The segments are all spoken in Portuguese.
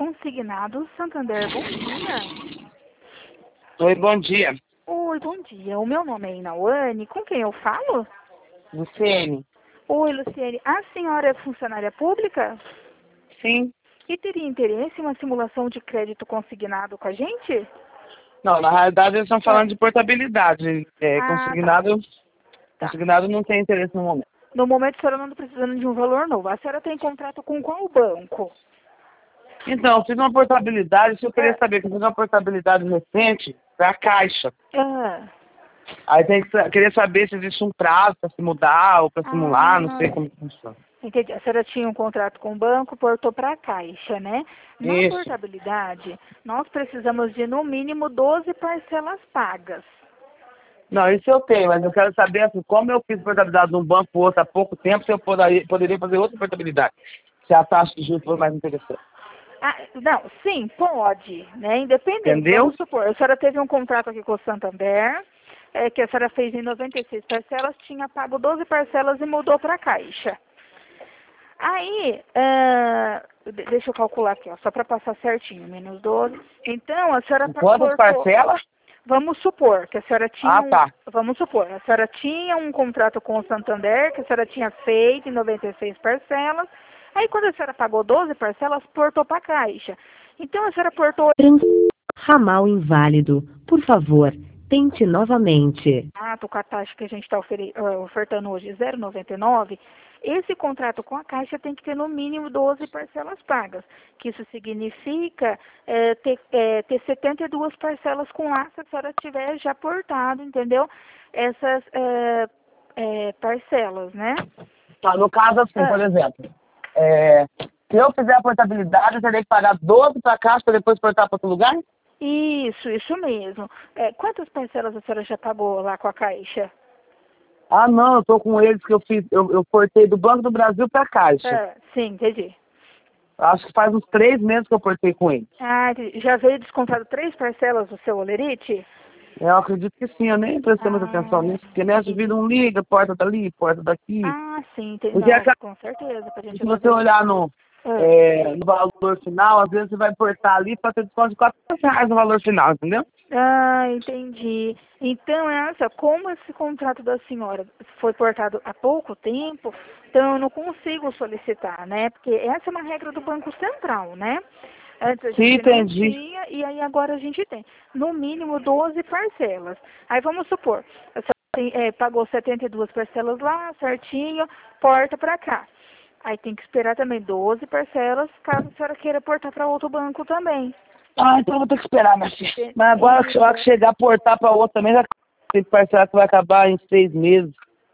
Consignado Santander, bom dia. Oi, bom dia. Oi, bom dia. O meu nome é Inawane. Com quem eu falo? Luciene? Oi, Luciene. A senhora é funcionária pública? Sim. E teria interesse em uma simulação de crédito consignado com a gente? Não, na realidade eles estão falando de portabilidade. Tá. Consignado não tem interesse no momento. No momento, a senhora não está precisando de um valor novo. A senhora tem contrato com qual banco? Então, eu fiz uma portabilidade, se eu queria saber que eu fiz uma portabilidade recente para a Caixa. Aí queria saber se existe um prazo para se mudar ou para simular, não sei como funciona. Entendi. A senhora tinha um contrato com o banco, portou para a Caixa, né? Na Isso. portabilidade, nós precisamos de, no mínimo, 12 parcelas pagas. Não, isso eu tenho, mas eu quero saber, assim, como eu fiz portabilidade de um banco para outro há pouco tempo, se eu poderia fazer outra portabilidade, se a taxa de juros for mais interessante. Não, sim, pode, né? Independente. Entendeu? Vamos supor, a senhora teve um contrato aqui com o Santander, que a senhora fez em 96 parcelas, tinha pago 12 parcelas e mudou para a Caixa. Aí, deixa eu calcular aqui, ó, só para passar certinho, menos 12. Então, a senhora... Quantas parcelas? Vamos supor que a senhora tinha Vamos supor, a senhora tinha um contrato com o Santander, que a senhora tinha feito em 96 parcelas. Aí, quando a senhora pagou 12 parcelas, portou para a Caixa. Então, a senhora portou... Ramal inválido. Por favor, tente novamente. Com a taxa que a gente está ofertando hoje, 0,99, esse contrato com a Caixa tem que ter no mínimo 12 parcelas pagas, que isso significa ter 72 parcelas com lá, se a senhora tiver já portado, entendeu? Essas parcelas, né? Tá, no caso assim, por exemplo, se eu fizer a portabilidade, eu teria que pagar 12 para a Caixa para depois portar para outro lugar? Isso mesmo. Quantas parcelas a senhora já pagou lá com a Caixa? Ah, não, eu tô com eles que eu portei do Banco do Brasil para a Caixa. Sim, entendi. Acho que faz uns 3 meses que eu portei com eles. Já veio descontado 3 parcelas do seu Olerite? Eu acredito que sim, eu nem prestei muita atenção nisso, porque nessa vida um liga, porta dali, porta daqui. Sim, entendi. Porque Com certeza. Se você olhar no valor final, às vezes você vai portar ali para ter desconto de R$400 no valor final, entendeu? Entendi. Então, como esse contrato da senhora foi portado há pouco tempo, então eu não consigo solicitar, né? Porque essa é uma regra do Banco Central, né? Antes a gente não tinha, e aí agora a gente tem. No mínimo 12 parcelas. Aí vamos supor, a senhora pagou 72 parcelas lá, certinho, porta para cá. Aí tem que esperar também 12 parcelas, caso a senhora queira portar para outro banco também. Então eu vou ter que esperar, minha filha. Mas agora que eu chegar a portar para outro também, já tem parcela que vai acabar em 6 meses.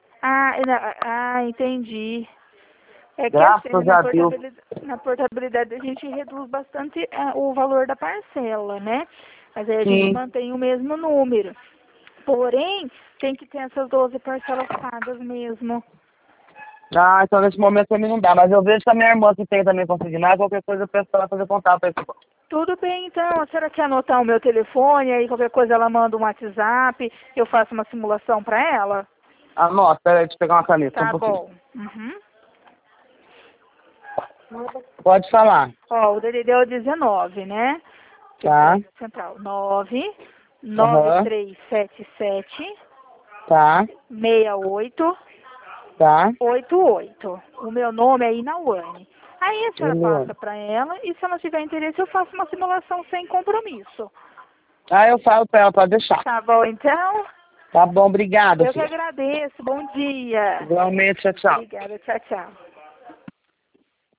Entendi. Graças a Deus. Na portabilidade a gente reduz bastante o valor da parcela, né? Mas aí a Sim. gente mantém o mesmo número. Porém, tem que ter essas 12 parcelas pagas mesmo. Então nesse momento também não dá, mas eu vejo que a minha irmã que tem também consignado, qualquer coisa eu peço para ela fazer contato para esse banco. Tudo bem, então. A senhora quer anotar o meu telefone, aí qualquer coisa ela manda um WhatsApp, eu faço uma simulação para ela? Anota, peraí, deixa eu pegar uma caneta. Tá bom. Pode falar. O DDD é o 19, né? Tá. Central. 99377 68 88. O meu nome é Inawane. Aí a senhora passa para ela e se ela tiver interesse eu faço uma simulação sem compromisso. Eu falo para ela, pode deixar. Tá bom, então? Tá bom, obrigada. Eu que agradeço. Bom dia. Igualmente, tchau, tchau. Obrigada, tchau, tchau.